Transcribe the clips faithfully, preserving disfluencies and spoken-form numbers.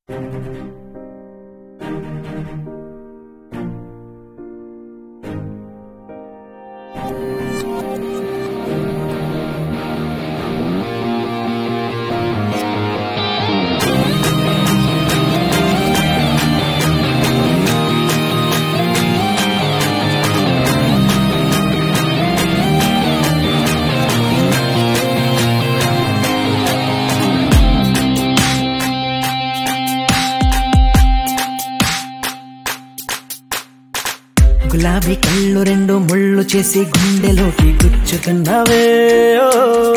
గులాబీ కళ్ళు రెండు ముళ్ళు చేసి గుండెలోకి గుచ్చుతున్నావే ఓ.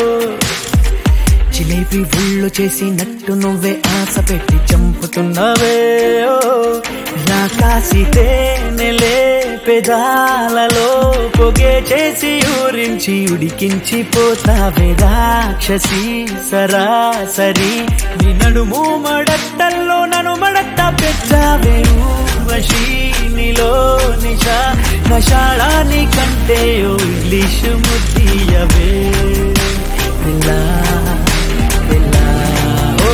జిలేబీ ఉళ్ళు చేసి నట్టు నువ్వే ఆశ పెట్టి చంపుతున్నావే ఓ. రాకాసి తేనెలే పెదాలలో పొగే చేసి ఊరించి ఉడికించి పోతావే రాక్షసి సరాసరి నీ నడుము మడట్టల్లో నన్ను మడట్ట పెట్టావే ఊర్వశి నీలో నిషా నషాళాని కంటే ఓ ఇంగ్లీషు ముద్దియవే పిల్లా పిల్లా ఓ.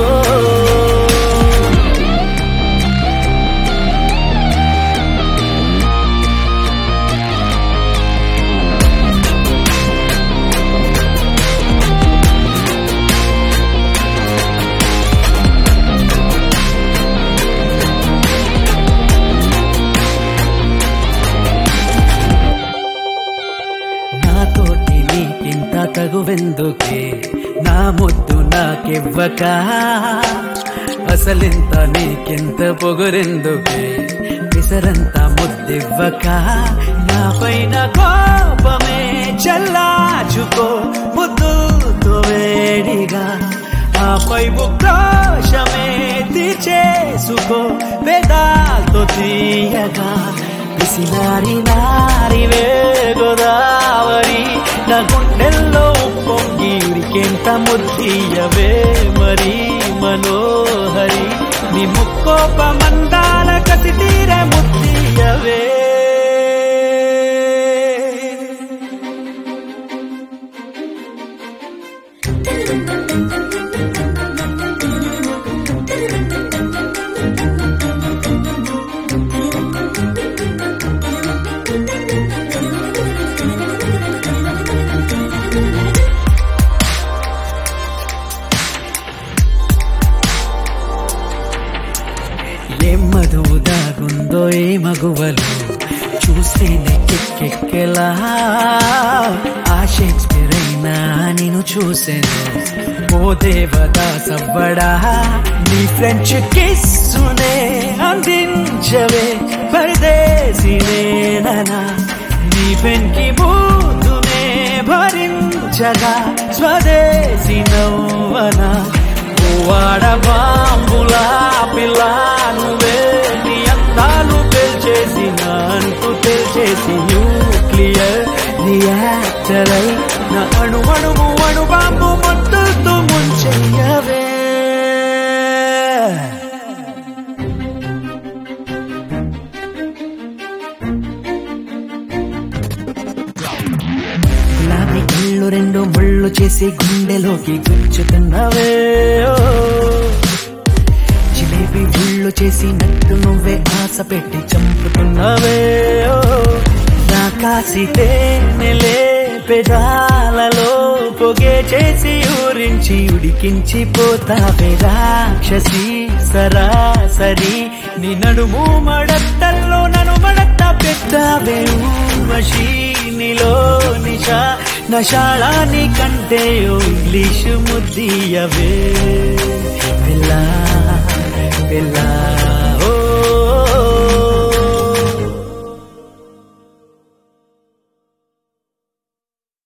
నాతోటి నీకింత తగువెందుకే నా ముద్దు నాకివ్వక అసలింత నీకింత పొగరెందుకే విసరంత ముద్దివ్వక నా పైన కోపమే చల్లాచుకో ముద్దుతో వేడిగా ఆపై ఉక్రోషమే తీర్చేసుకో వేదాలతో తీయగా పిసినారి నారివే గోదావరి నా గుండెల్లో పొంగి ఉరికెంత ముద్దియవే మరి మనోహరి నీ ముక్కోప మందాల కసి తీరే ముద్దియవే. ఏం మధువు దాగుందో ఏ మగువలు చూస్తేనే కెక్కెక్కెలా ఆ షేక్స్పియర్ అయినా నేను చూసాను ఓ దేవదాసవ్వడా నీ ఫ్రెంచ్ కిస్సునే అందించవే పరదేశినేనా నీ వెంకి బూతునే భరించగా స్వదేశీ నవ్వనా వాడ బాంబులా పిల్లా నువ్వే నీ అందాలు పెల్చేసి నాన్కు తెల్చేసి న్యూక్లియర్ రియాక్టర్ అయి నా అణు అణువు అణు బాంబు మొత్తుతూ ముంచెయ్యవే. గులాబీ కళ్ళు రెండు ముళ్ళు చేసి గుండెలోకి గుచ్చుతున్నావే ఓ. జిలేబీ ఉళ్ళు చేసి నట్టు నువ్వే ఆశ పెట్టి చంపుతున్నావే ఓ. రాకాసి తేనెలే పెదాలలో పొగే చేసి ఊరించి ఉడికించి పోతావే రాక్షసి సరాసరి నీ నడుము మడట్టల్లో నన్ను మడట్ట పెట్టావే ఊర్వశి నీలో నిషా నషాళాని కంటే ఓ ఇంగ్లీషు ముద్దియవే పిల్లా పిల్లా.